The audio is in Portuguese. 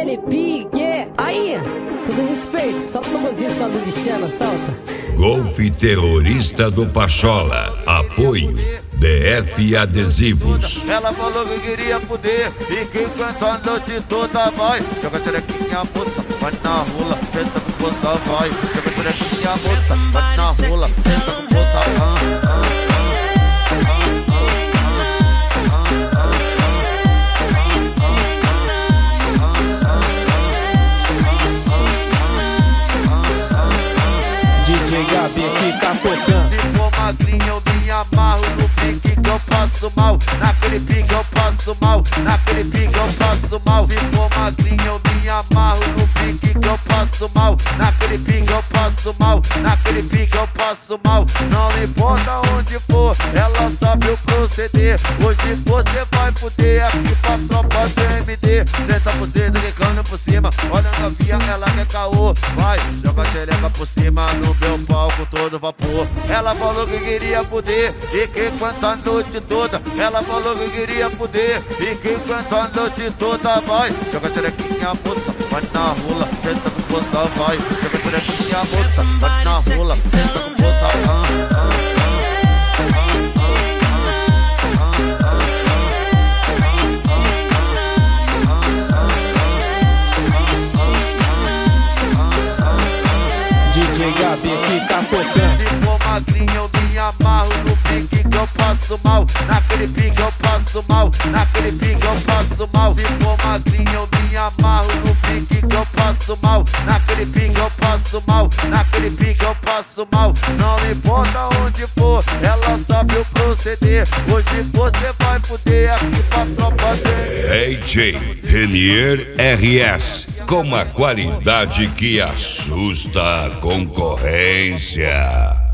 Danny Pique. Aí, tudo respeito, solta o tamborzinho só do Dixana, solta. Golfe Terrorista do Pachola. Apoio DF Adesivos. Ela falou que queria poder e que enquanto a noite toda vai. Joga xerequinha, moça, vai na rola, senta com força, vai. Joga xerequinha, moça, vai na rola, senta com força, DJ Gabi aqui tá tocando. Se for magrinho eu me amarro no pique que eu passo mal. Naquele pique eu passo mal, naquele pique eu passo mal. Se for magrinho eu me amarro no pique que eu passo mal. Naquele pique eu passo mal, naquele pique eu passo mal. Não importa onde for, ela sabe o proceder. Hoje você vai poder aqui pra tropa do MD. Senta por dentro, quicando por cima, olha a novinha, ela quer caô. Vai, joga a xereca por cima no meu palco todo vapor. Ela falou que queria poder e que enquanto a noite toda. Ela falou que queria poder e que enquanto a noite toda vai. Joga a xerequinha, moça, vai na rola, senta com força, vai. Joga a xerequinha, moça, vai na rola, senta com força, DJ Gabi aqui tá tocando. Se for magrinho eu me amarro no pique que eu passo mal. Naquele pique eu passo mal, naquele pique eu passo mal. Se for magrinho eu me amarro no pique que eu passo mal. Naquele pique eu passo mal, naquele pique eu passo mal. Não importa onde for, ela sabe o proceder. Hoje você vai poder aqui pra tropa dele. DJ Renier RS, com uma qualidade que assusta a concorrência.